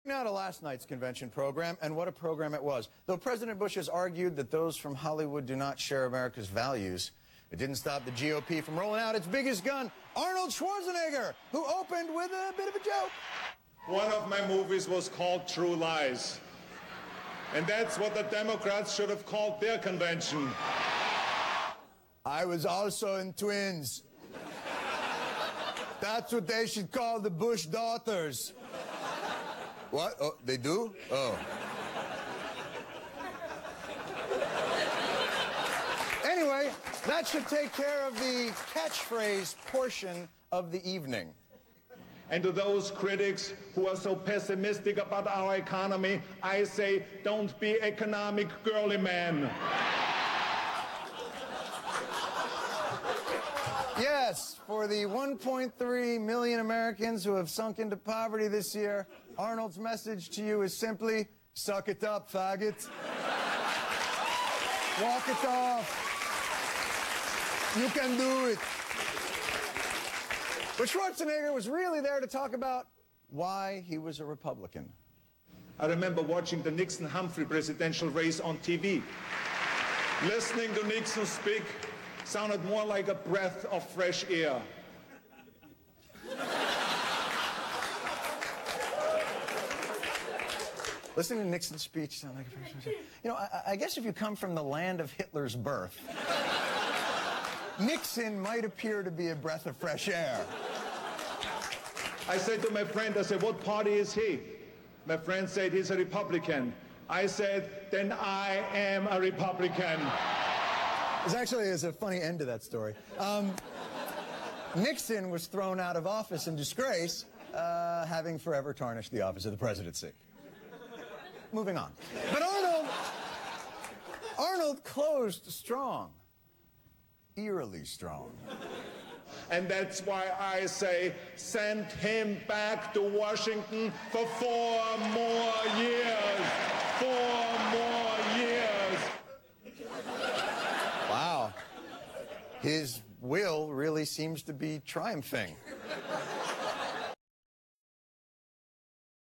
Now to last night's convention program, and what a program it was. Though President Bush has argued that those from Hollywood do not share America's values, it didn't stop the GOP from rolling out its biggest gun, Arnold Schwarzenegger, who opened with a bit of a joke. One of my movies was called True Lies. And that's what the Democrats should have called their convention. I was also in Twins. That's what they should call the Bush daughters. What? Oh, they do? Oh. Anyway, that should take care of the catchphrase portion of the evening. And to those critics who are so pessimistic about our economy, I say, don't be economic girly man. Yes, for the 1.3 million Americans who have sunk into poverty this year, Arnold's message to you is simply, suck it up, faggot. Walk it off. You can do it. But Schwarzenegger was really there to talk about why he was a Republican. I remember watching the Nixon-Humphrey presidential race on TV. Listening to Nixon speak sounded more like a breath of fresh air. Listening to Nixon's speech sounded like a fresh air. You know, I guess if you come from the land of Hitler's birth, Nixon might appear to be a breath of fresh air. I said to my friend, I said, what party is he? My friend said, he's a Republican. I said, then I am a Republican. There's a funny end to that story. Nixon was thrown out of office in disgrace, having forever tarnished the office of the presidency. Moving on. But Arnold closed strong. Eerily strong. And that's why I say, send him back to Washington for 4 more years. 4 more years. Wow. His will really seems to be triumphing.